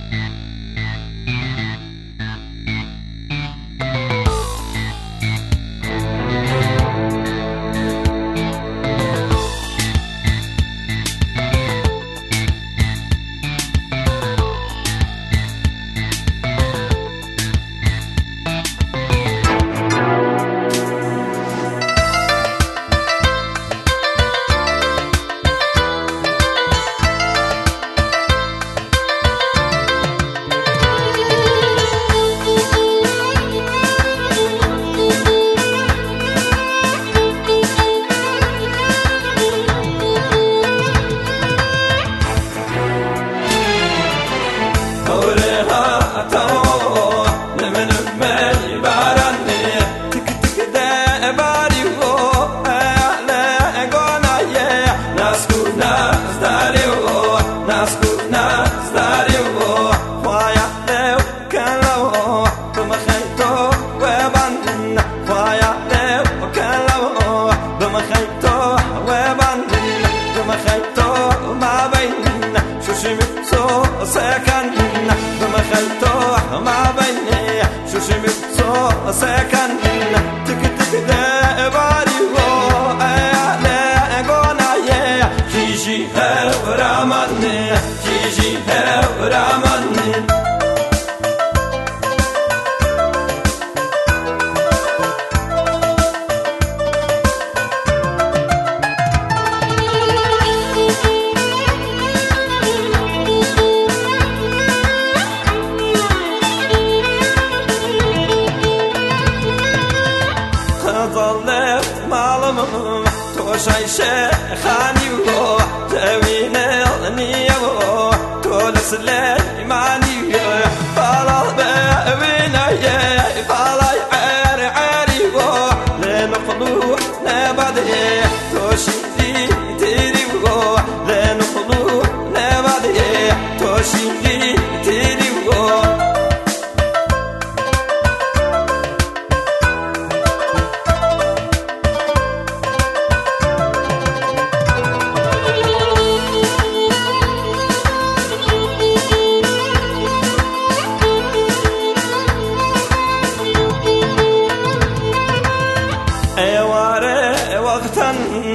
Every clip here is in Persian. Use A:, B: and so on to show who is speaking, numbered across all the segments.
A: سكن تك تك ده باري هو لا غنا يا جيجي هرمان جيجي هرمان ظلت معلم توشي شيخاني و توينلني و تولس ليماني فلا بينا يا فلا عاري عاري و لنقلو نبدي توشي تيري و لنقلو نبدي توشي تيري و وقتا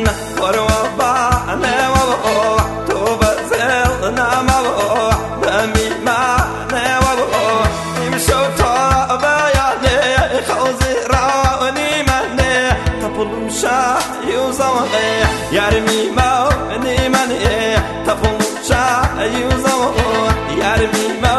A: وربعنا وبقوع توبزلنا مبقوع بمي معنا وبقوع يمشوا طابياني خوزي راوني مني تبلو شا يوزوغي يرمي موني مني تبلو شا يوزوغي يرمي موني